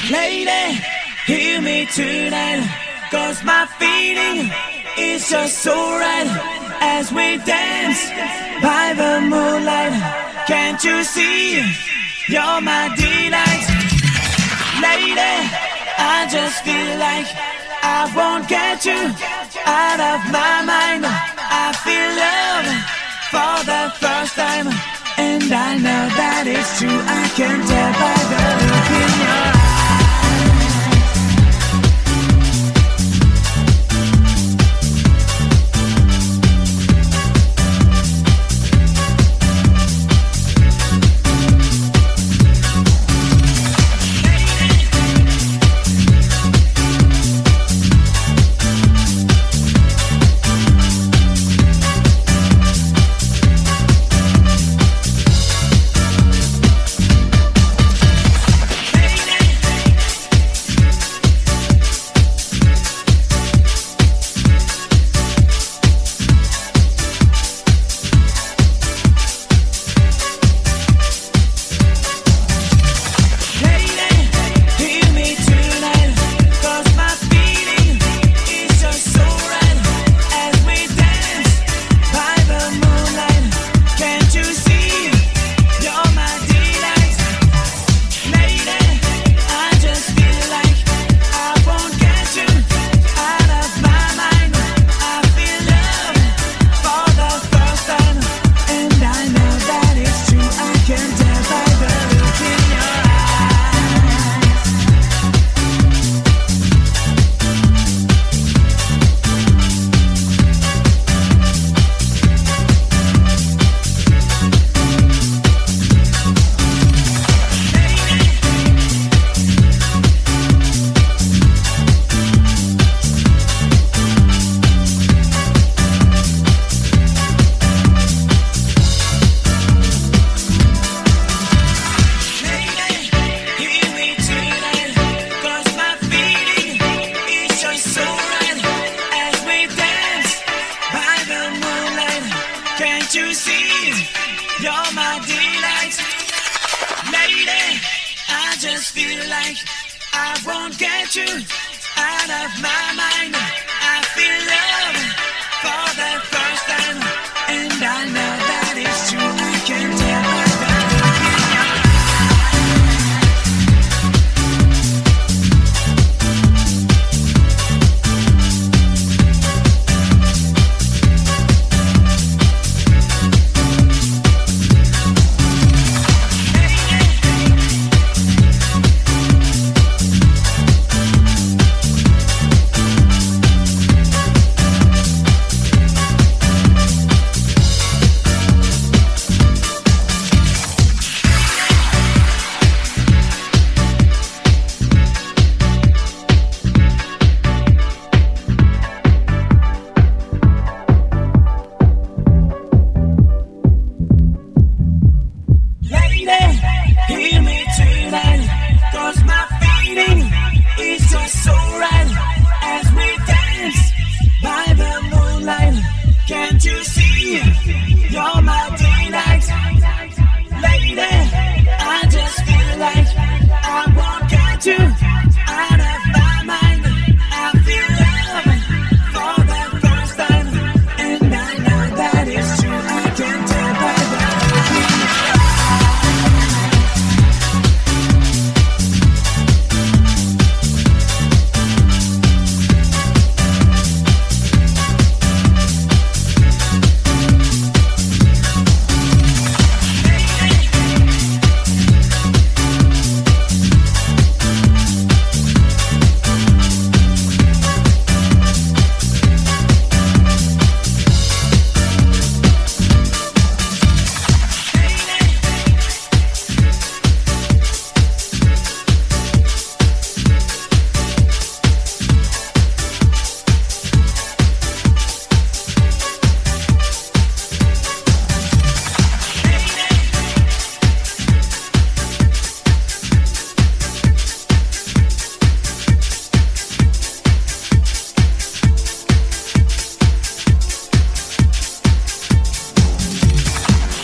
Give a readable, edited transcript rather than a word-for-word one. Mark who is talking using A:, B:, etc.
A: Lady, hear me tonight, 'cause my feeling is just so right. As we dance by the moonlight, can't you see, you're my delight. Lady, I just feel like I won't get you out of my mind. I feel love for the first time, and I know that it's true. I can tell by the look in your eyes. Can't you see, you're my delight. Lady, I just feel like I won't get you out of my mind. I feel love for the first time, and I know